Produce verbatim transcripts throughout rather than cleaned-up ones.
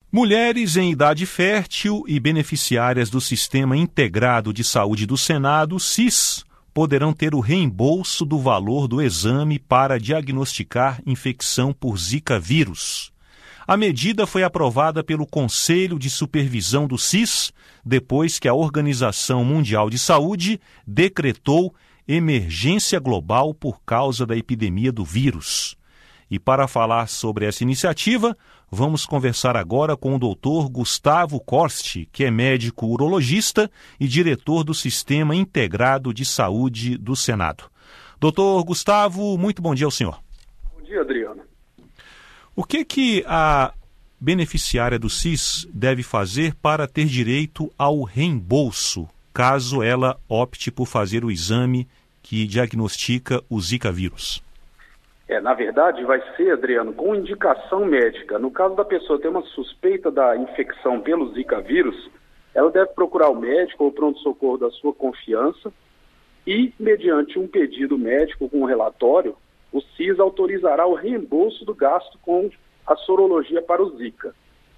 Mulheres em idade fértil e beneficiárias do Sistema Integrado de Saúde do Senado, SIS, poderão ter o reembolso do valor do exame para diagnosticar infecção por Zika vírus. A medida foi aprovada pelo Conselho de Supervisão do SIS, depois que a Organização Mundial de Saúde decretou emergência global por causa da epidemia do vírus. E para falar sobre essa iniciativa, vamos conversar agora com o doutor Gustavo Korst, que é médico urologista e diretor do Sistema Integrado de Saúde do Senado. Doutor Gustavo, muito bom dia ao senhor. Bom dia, Adriano. O que que a beneficiária do SIS deve fazer para ter direito ao reembolso, caso ela opte por fazer o exame que diagnostica o Zika vírus? É, na verdade, vai ser, Adriano, com indicação médica. No caso da pessoa ter uma suspeita da infecção pelo Zika vírus, ela deve procurar o médico ou o pronto-socorro da sua confiança e, mediante um pedido médico com um relatório, o SIS autorizará o reembolso do gasto com a sorologia para o Zika.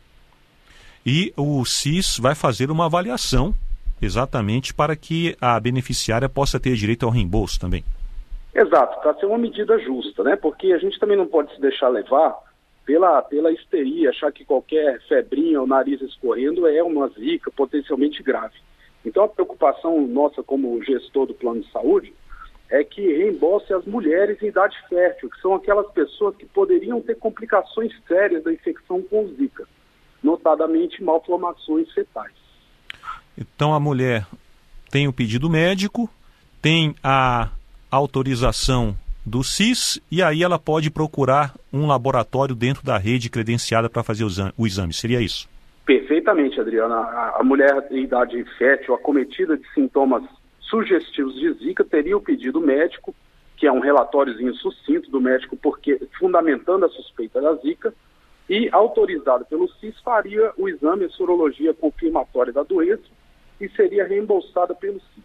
E o SIS vai fazer uma avaliação exatamente para que a beneficiária possa ter direito ao reembolso também. Exato, para ser uma medida justa, né? Porque a gente também não pode se deixar levar pela, pela histeria, achar que qualquer febrinha ou nariz escorrendo é uma zika potencialmente grave. Então a preocupação nossa como gestor do plano de saúde é que reembolse as mulheres em idade fértil, que são aquelas pessoas que poderiam ter complicações sérias da infecção com o Zika, notadamente malformações fetais. Então a mulher tem o pedido médico, tem a autorização do SIS e aí ela pode procurar um laboratório dentro da rede credenciada para fazer o exame. Seria isso? Perfeitamente, Adriana. A, a mulher em idade fértil, acometida de sintomas sugestivos de Zika, teria o pedido médico, que é um relatóriozinho sucinto do médico, porque fundamentando a suspeita da Zika, e autorizado pelo SIS, faria o exame, a sorologia confirmatória da doença e seria reembolsada pelo SIS.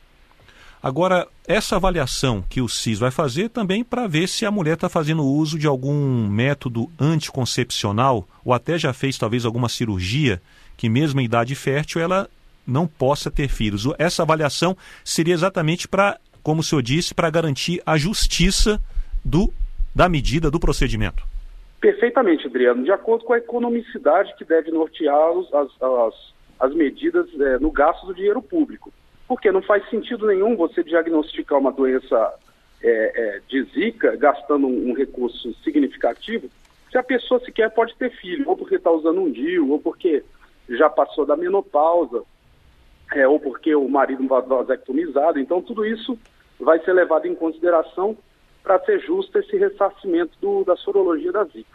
Agora, essa avaliação que o SIS vai fazer também para ver se a mulher está fazendo uso de algum método anticoncepcional ou até já fez talvez alguma cirurgia que mesmo em idade fértil ela não possa ter filhos. Essa avaliação seria exatamente para, como o senhor disse, para garantir a justiça do, da medida, do procedimento. Perfeitamente, Adriano. De acordo com a economicidade que deve nortear os, as, as, as medidas é, no gasto do dinheiro público. Porque não faz sentido nenhum você diagnosticar uma doença é, é, de Zika gastando um, um recurso significativo se a pessoa sequer pode ter filho, ou porque está usando um D I U, ou porque já passou da menopausa, é, ou porque o marido vai vasectomizado. Então tudo isso vai ser levado em consideração para ser justo esse ressarcimento do, da sorologia da Zika.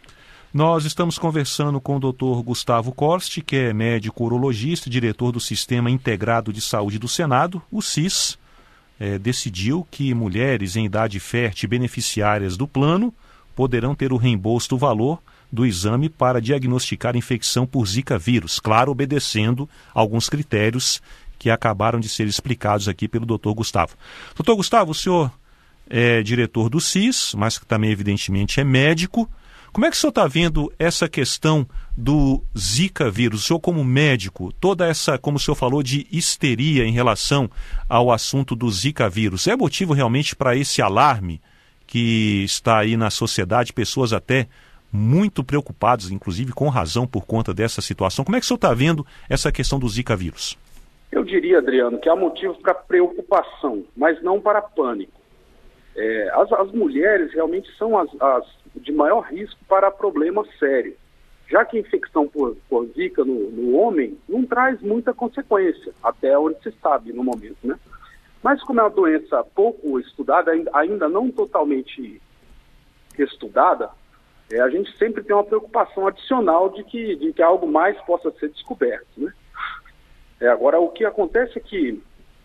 Nós estamos conversando com o doutor Gustavo Korst, que é médico urologista e diretor do Sistema Integrado de Saúde do Senado. O SIS é, decidiu que mulheres em idade fértil beneficiárias do plano poderão ter o reembolso do valor do exame para diagnosticar infecção por Zika vírus, claro, obedecendo alguns critérios que acabaram de ser explicados aqui pelo doutor Gustavo. Doutor Gustavo, o senhor é diretor do SIS, mas que também evidentemente é médico. Como é que o senhor está vendo essa questão do Zika vírus? O senhor como médico, toda essa, como o senhor falou, de histeria em relação ao assunto do Zika vírus, é motivo realmente para esse alarme que está aí na sociedade, pessoas até muito preocupadas, inclusive com razão por conta dessa situação? Como é que o senhor está vendo essa questão do Zika vírus? Eu diria, Adriano, que há motivo para preocupação, mas não para pânico. É, as, as mulheres realmente são as, as de maior risco para problema sério, já que a infecção por, por Zika no, no homem não traz muita consequência, até onde se sabe no momento, né? Mas como é uma doença pouco estudada, ainda, ainda não totalmente estudada, é, a gente sempre tem uma preocupação adicional de que, de que algo mais possa ser descoberto, né? É, agora, o que acontece é que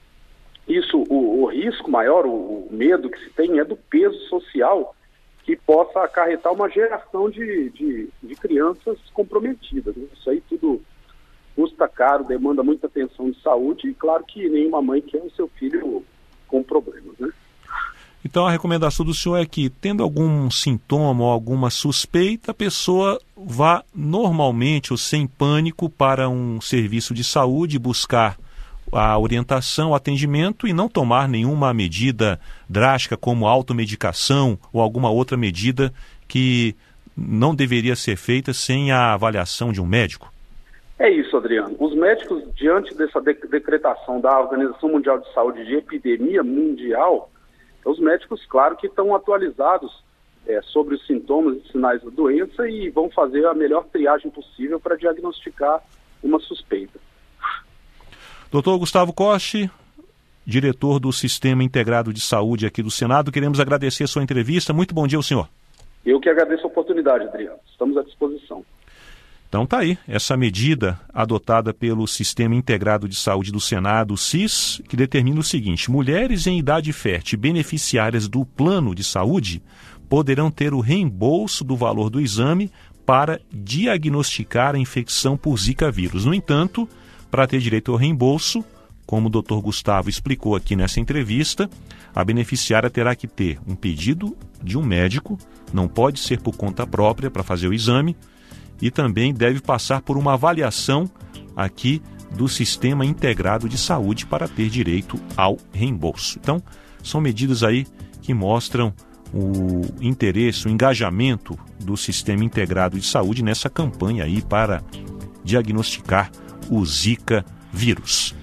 isso, o, o risco maior, o, o medo que se tem é do peso social que possa acarretar uma geração de, de, de crianças comprometidas, né? Isso aí tudo custa caro, demanda muita atenção de saúde e claro que nenhuma mãe quer o seu filho com problemas, né? Então a recomendação do senhor é que, tendo algum sintoma ou alguma suspeita, a pessoa vá normalmente ou sem pânico para um serviço de saúde, buscar a orientação, o atendimento e não tomar nenhuma medida drástica como automedicação ou alguma outra medida que não deveria ser feita sem a avaliação de um médico? É isso, Adriano. Os médicos, diante dessa decretação da Organização Mundial de Saúde de epidemia mundial, os médicos, claro, que estão atualizados é, sobre os sintomas e sinais da doença e vão fazer a melhor triagem possível para diagnosticar uma suspeita. doutor Gustavo Coste, diretor do Sistema Integrado de Saúde aqui do Senado, queremos agradecer a sua entrevista. Muito bom dia ao senhor. Eu que agradeço a oportunidade, Adriano. Estamos à disposição. Então tá aí, essa medida adotada pelo Sistema Integrado de Saúde do Senado, o S I S, que determina o seguinte: mulheres em idade fértil beneficiárias do plano de saúde poderão ter o reembolso do valor do exame para diagnosticar a infecção por Zika vírus. No entanto, para ter direito ao reembolso, como o doutor Gustavo explicou aqui nessa entrevista, a beneficiária terá que ter um pedido de um médico, não pode ser por conta própria para fazer o exame, e também deve passar por uma avaliação aqui do Sistema Integrado de Saúde para ter direito ao reembolso. Então, são medidas aí que mostram o interesse, o engajamento do Sistema Integrado de Saúde nessa campanha aí para diagnosticar o Zika vírus.